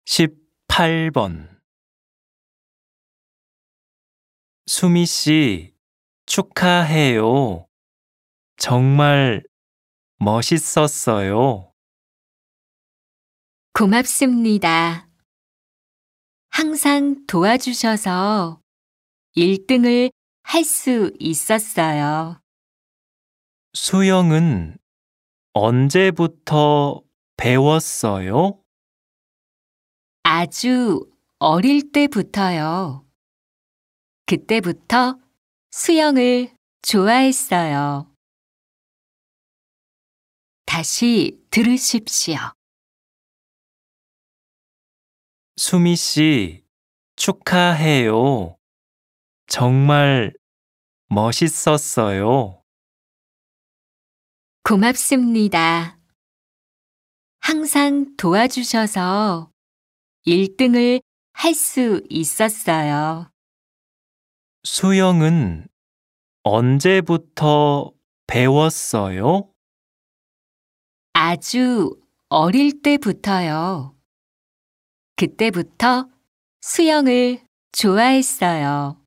18번 수미 씨, 축하해요. 정말 멋있었어요. 고맙습니다. 항상 도와주셔서 1등을 할 수 있었어요. 수영은 언제부터 배웠어요? 아주 어릴 때부터요. 그때부터 수영을 좋아했어요. 다시 들으십시오. 수미 씨, 축하해요. 정말 멋있었어요. 고맙습니다. 항상 도와주셔서 1등을 할 수 있었어요. 수영은 언제부터 배웠어요? 아주 어릴 때부터요. 그때부터 수영을 좋아했어요.